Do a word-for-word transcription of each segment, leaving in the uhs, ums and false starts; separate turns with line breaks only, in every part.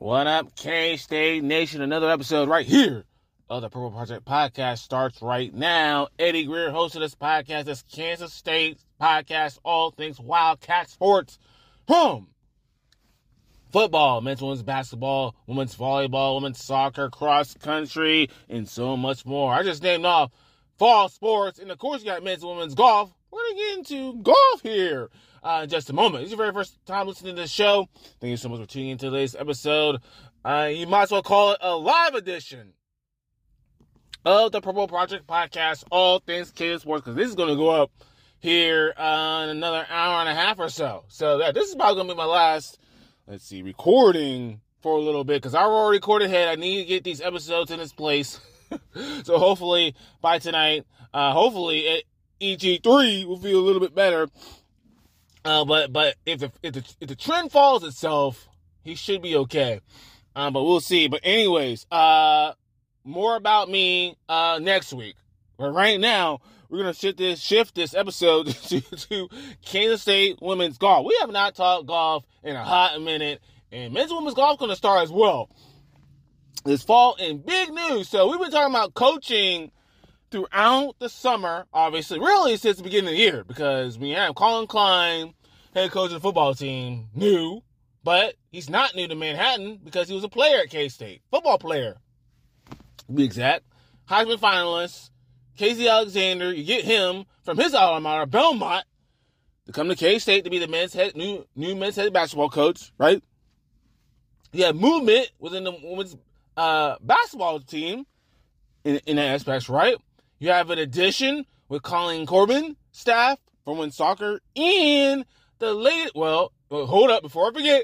What up, K-State Nation? Another episode right here of the Purple Project Podcast starts right now. Eddie Greer, host of this podcast. This Kansas State podcast, all things Wildcat sports. From football, men's women's basketball, women's volleyball, women's soccer, cross country, and so much more. I just named off fall sports, and of course you got men's and women's golf. We're going to get into golf here uh, in just a moment. If this is your very first time listening to the show, thank you so much for tuning into today's episode. Uh, you might as well call it a live edition of the Purple Project Podcast, all things kids sports, because this is going to go up here uh, in another hour and a half or so. So yeah, this is probably going to be my last, let's see, recording for a little bit, because I already recorded ahead. I need to get these episodes in this place. So hopefully by tonight, uh, hopefully it, E G three will feel a little bit better. Uh, but but if the, if the if the trend follows itself, he should be okay. Um, but we'll see. But anyways, uh, more about me uh, next week. But right now, we're gonna shift this shift this episode to, to Kansas State women's golf. We have not talked golf in a hot minute, and men's and women's golf is gonna start as well this fall in big news. So we've been talking about coaching throughout the summer, obviously, really since the beginning of the year, because we have Colin Klein, head coach of the football team, new, but he's not new to Manhattan because he was a player at K-State, football player, to be exact. Heisman finalist, Casey Alexander, you get him from his alma mater, Belmont, to come to K-State to be the men's head, new, new men's head basketball coach, right? You have movement within the women's uh, basketball team in, in that aspect, right? You have an addition with Colleen Corbin, staff from women's soccer, and the late, well, hold up, before I forget,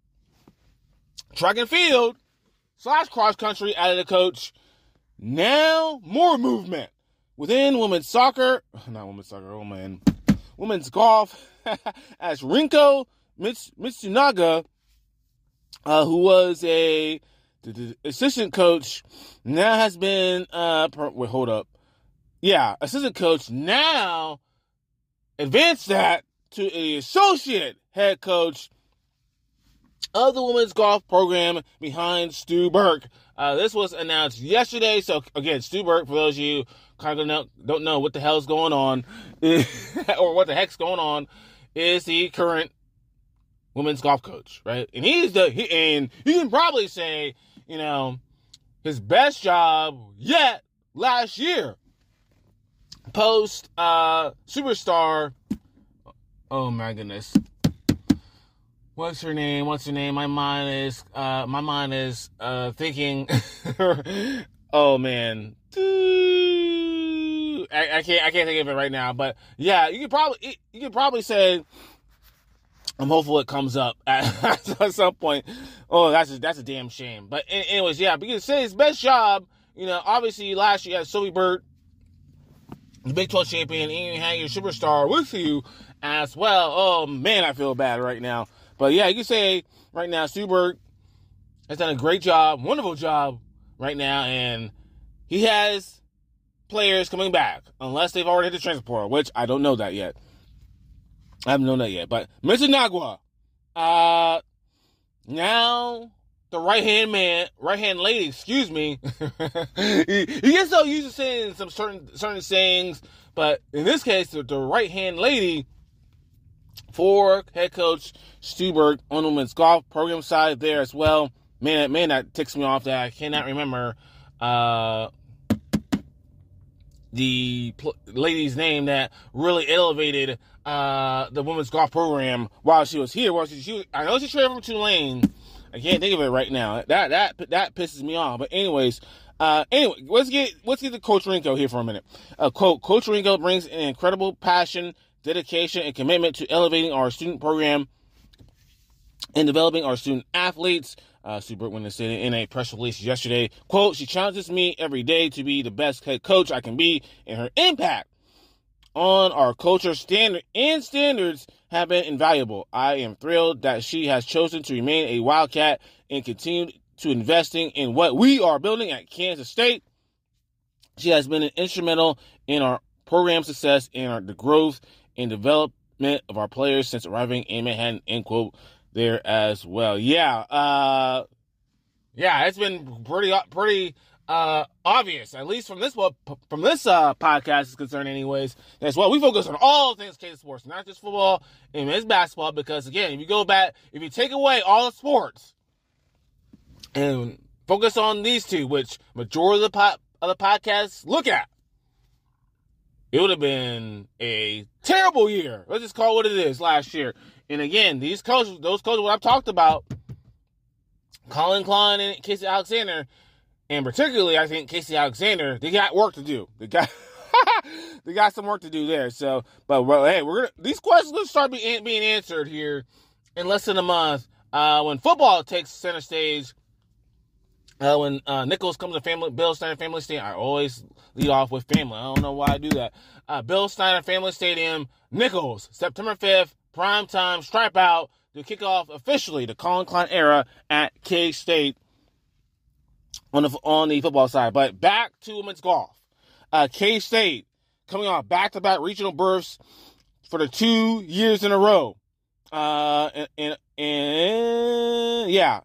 track and field slash cross country added a coach. Now, more movement within women's soccer, not women's soccer, oh man, women's golf, as Rinko Mits- Mitsunaga, uh, who was a the, the assistant coach, now has been, uh, per, wait, hold up. Yeah, assistant coach now advanced that to the associate head coach of the women's golf program behind Stu Burke. Uh, this was announced yesterday. So again, Stu Burke, for those of you who kind of know, don't know what the hell's going on or what the heck's going on, is the current women's golf coach, right? And he's the he, and you can probably say, you know, his best job yet last year. Post uh superstar, oh my goodness, what's her name? What's her name? My mind is uh my mind is uh thinking. Oh man, I, I can't I can't think of it right now. But yeah, you could probably you could probably say, I'm hopeful it comes up at, at some point. Oh, that's a, that's a damn shame. But anyways, yeah, because say his best job, you know, obviously last year you had Sylvie Burt, the Big twelve champion, and you had your superstar with you as well. Oh, man, I feel bad right now. But, yeah, you can say right now, Stu Burke has done a great job, wonderful job right now, and he has players coming back, unless they've already hit the transfer portal, which I don't know that yet. I haven't known that yet. But Mitsunagwa, uh, now the right-hand man, right-hand lady, excuse me. he, he gets so used to saying some certain certain sayings, but in this case, the, the right-hand lady for head coach Stu Burke on the women's golf program side there as well. Man, man, that ticks me off that I cannot remember uh, the pl- lady's name that really elevated uh, the women's golf program while she was here. While she, she was, I know she traded from Tulane. I can't think of it right now. That that that pisses me off. But anyways, uh, anyway, let's get let's get to Coach Rinko here for a minute. Uh, quote: Coach Rinko brings an incredible passion, dedication, and commitment to elevating our student program and developing our student athletes. Uh, Stu Burke went to say in a press release yesterday. Quote: She challenges me every day to be the best head coach I can be, and her impact on our culture standard and standards have been invaluable. I am thrilled that she has chosen to remain a Wildcat and continue to investing in what we are building at Kansas State. She has been instrumental in our program success and our, the growth and development of our players since arriving in Manhattan, end quote, there as well. Yeah, uh, yeah, it's been pretty, pretty uh, obvious, at least from this from this uh, podcast is concerned, anyways. As well, we focus on all things K sports, not just football and men's basketball. Because again, if you go back, if you take away all the sports and focus on these two, which majority of the po- of the podcasts look at, it would have been a terrible year. Let's just call it what it is last year. And again, these coaches, those coaches, what I've talked about, Colin Klein and Casey Alexander, and particularly, I think Casey Alexander, they got work to do. They got, they got some work to do there. So, but well, hey, we're gonna, these questions will start be, being answered here in less than a month uh, when football takes center stage. Uh, when uh, Nichols comes to family, Bill Snyder Family Stadium, I always lead off with family. I don't know why I do that. Uh, Bill Snyder Family Stadium, Nichols, September fifth, prime time, stripe out to kick off officially the Colin Klein era at K-State on the on the football side. But back to women's golf. Uh, K-State coming off back-to-back regional berths for the two years in a row. Uh, and, and, and yeah.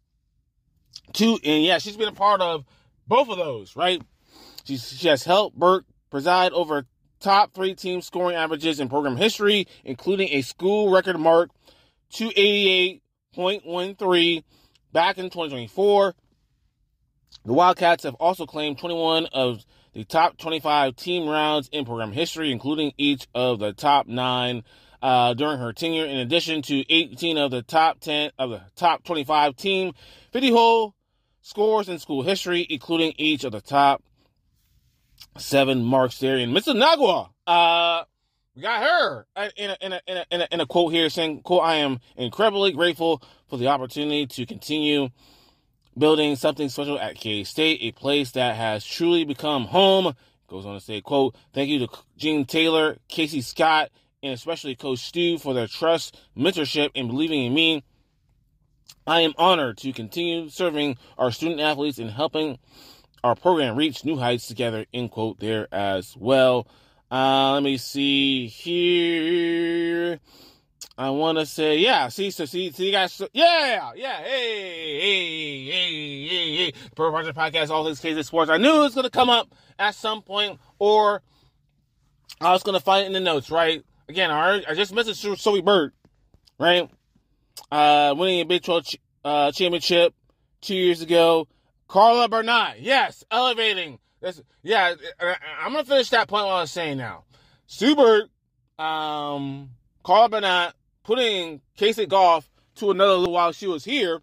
Two, and yeah, she's been a part of both of those, right? She's, she has helped Burke preside over top three team scoring averages in program history, including a school record mark, two eighty-eight point one three back in twenty twenty-four. The Wildcats have also claimed twenty-one of the top twenty-five team rounds in program history, including each of the top nine uh, during her tenure, in addition to eighteen of the top ten of the top twenty-five team fifty-hole scores in school history, including each of the top seven marks there. And Miss Nagua, uh, we got her in a, in a, in a, in a, in a quote here saying, quote, "I am incredibly grateful for the opportunity to continue building something special at K-State, a place that has truly become home." Goes on to say, quote, "Thank you to Gene Taylor, Casey Scott, and especially Coach Stu for their trust, mentorship, and believing in me. I am honored to continue serving our student athletes and helping our program reach new heights together," end quote there as well. Uh, let me see here. I want to say, yeah, see, so see, see you guys, so, yeah, yeah, hey, hey, hey, hey, hey, Pro Project Podcast, all things K Z Sports. I knew it was going to come up at some point, or I was going to find it in the notes, right? Again, I, I just messaged Sophie Bird, right? Uh, winning a Big twelve ch- uh, championship two years ago. Carla Bernat, yes, elevating. That's, yeah, I, I'm going to finish that point while I was saying now. Sue Bird, um, Carla Bernat, putting K-State golf to another level while she was here,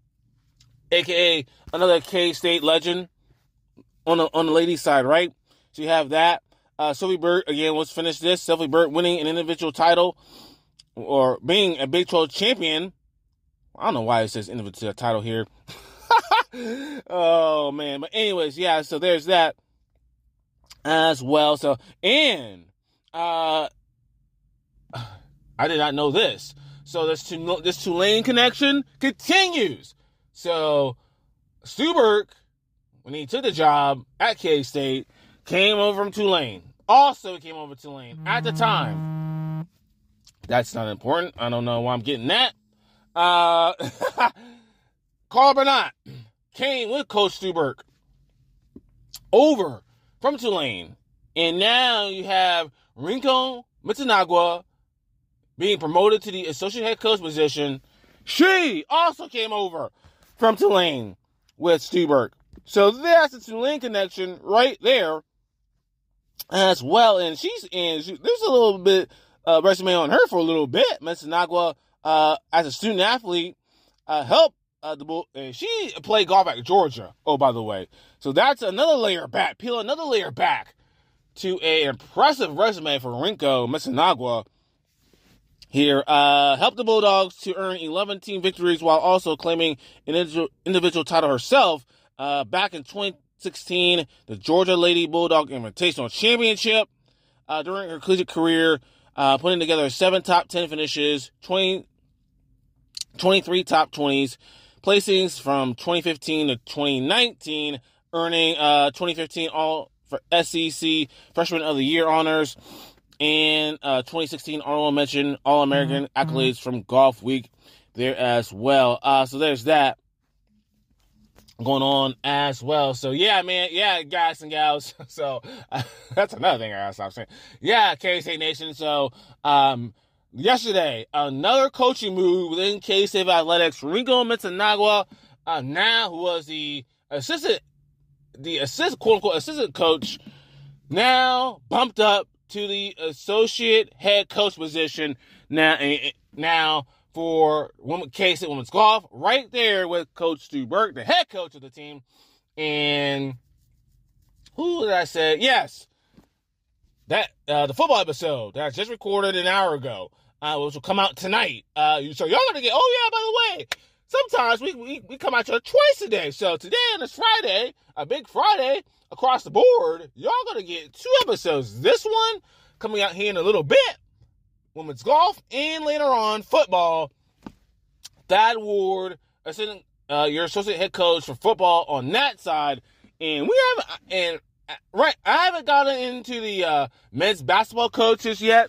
a k a another K-State legend on the, on the ladies' side, right? So you have that. Uh, Sophie Bird, again, let's finish this. Sophie Bird winning an individual title or being a Big twelve champion. I don't know why it says individual title here. Oh, man. But anyways, yeah, so there's that as well. So, and uh, I did not know this. So this, this Tulane connection continues. So Stu Burke, when he took the job at K-State, came over from Tulane. Also came over to Tulane at the time. That's not important. I don't know why I'm getting that. Uh, Carl Bernat came with Coach Stu Burke over from Tulane. And now you have Rinko Mitsunagwa being promoted to the associate head coach position. She also came over from Tulane with Stu Burke. So that's the Tulane connection right there as well. And she's in, she, there's a little bit uh, resume on her for a little bit. Mitsunagwa, uh, as a student athlete, uh, helped uh, the Bull, and she played golf at Georgia. Oh, by the way. So that's another layer back, peel another layer back to an impressive resume for Rinko Mitsunagwa here. Uh, helped the Bulldogs to earn eleven team victories while also claiming an individual, individual title herself. Uh, back in twenty sixteen, the Georgia Lady Bulldog Invitational Championship. Uh, during her collegiate career, uh, putting together seven top ten finishes, twenty, twenty-three top twenties, placings from twenty fifteen to twenty nineteen, earning uh, twenty fifteen all for S E C Freshman of the Year honors, and uh, twenty sixteen honorable mention All-American mm-hmm. accolades from Golf Week there as well. Uh, so there's that. going on as well. So yeah, man, yeah, guys and gals. So uh, that's another thing I gotta stop saying. Yeah, K-State Nation. So um, yesterday, another coaching move within K-State Athletics. Rinko Mitsunagwa, uh, now who was the assistant, the assistant, quote unquote, assistant coach, now bumped up to the associate head coach position. Now, now. For women, K-State women's golf, right there with Coach Stu Burke, the head coach of the team. And who did I say? Yes, that uh, the football episode that I just recorded an hour ago, uh, which will come out tonight. Uh, so y'all gonna get. Oh yeah, by the way, sometimes we we, we come out to twice a day. So today on this Friday, a big Friday across the board, y'all gonna get two episodes. This one coming out here in a little bit. Women's golf, and later on, football. Thad Ward, assistant, uh, your associate head coach for football on that side. And we haven't, and right, I haven't gotten into the uh, men's basketball coaches yet.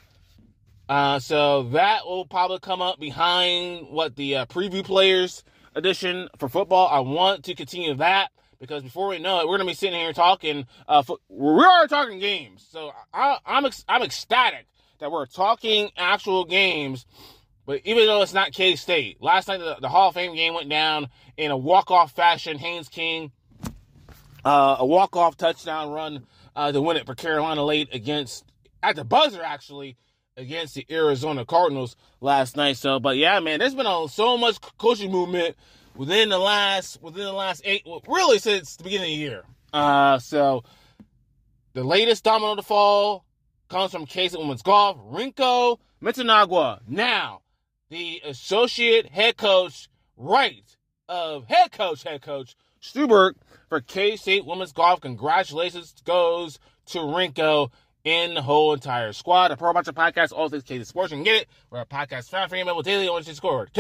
Uh, so that will probably come up behind what the uh, preview players edition for football. I want to continue that because before we know it, we're going to be sitting here talking, uh, fo- we are talking games. So I, I'm, ex- I'm ecstatic that we're talking actual games, but even though it's not K-State. Last night, the, the Hall of Fame game went down in a walk-off fashion. Haynes King, uh, a walk-off touchdown run uh, to win it for Carolina late against, at the buzzer, actually, against the Arizona Cardinals last night. So, but yeah, man, there's been a, so much coaching movement within the last, within the last eight, well, really since the beginning of the year. Uh, so, the latest domino to fall comes from K-State women's golf. Rinko Mitsunagwa, now the associate head coach, right, of head coach, head coach, Stu Burke for K-State women's golf. Congratulations goes to Rinko and the whole entire squad. The Pro Boxer Podcast, all things K-State Sports. You can get it. We're a podcast fan for you, available daily on Discord.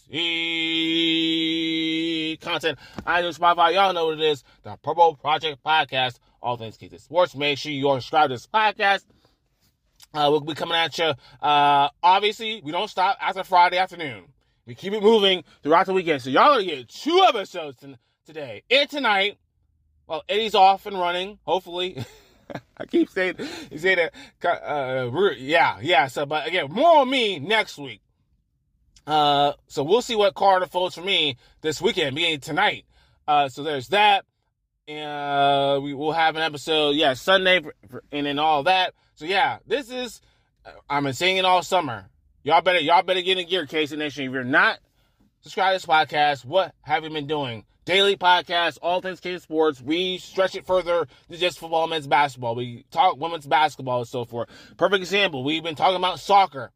K-State content. I do Spotify. Y'all know what it is. The Purple Project Podcast, all things K-State Sports. Make sure you are subscribed to this podcast. Uh, we'll be coming at you. Uh, obviously, we don't stop after Friday afternoon. We keep it moving throughout the weekend. So y'all gonna get two episodes t- today and tonight. Well, Eddie's off and running, hopefully. I keep saying, you say that, uh, yeah, yeah. So, but again, more on me next week. Uh, so we'll see what card unfolds for me this weekend, beginning tonight. Uh, so there's that. And uh, we will have an episode, yeah, Sunday, for, for, and then all that. So yeah, this is, I've been saying it all summer. Y'all better, y'all better get in gear, K-State Nation. If you're not subscribed to this podcast, what have you been doing? Daily podcast, all things K-State Sports. We stretch it further than just football, men's basketball. We talk women's basketball and so forth. Perfect example. We've been talking about soccer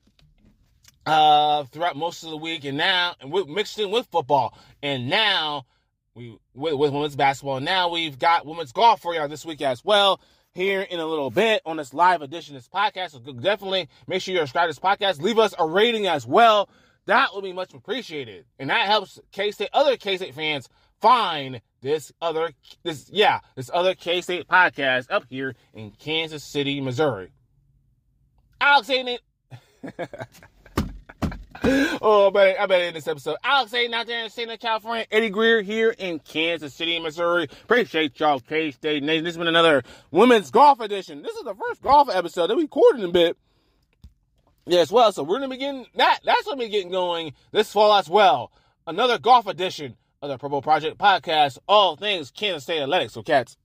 uh, throughout most of the week, and now, and we mixed in with football, and now we with, with women's basketball. Now we've got women's golf for y'all this week as well. Here in a little bit on this live edition of this podcast. So definitely make sure you're subscribed to this podcast. Leave us a rating as well. That will be much appreciated. And that helps K-State, other K-State fans find this other, this, yeah, this other K-State podcast up here in Kansas City, Missouri. Alex saying it. Oh, I better, I better end this episode. Alex Hayden out there in Saint California. Eddie Greer here in Kansas City, Missouri. Appreciate y'all, K-State Nation. This has been another women's golf edition. This is the first golf episode that we recorded in a bit. Yeah, as well. So we're going to be getting that. That's going to be getting going this fall as well. Another golf edition of the Purple Project Podcast. All things Kansas State Athletics. So, cats.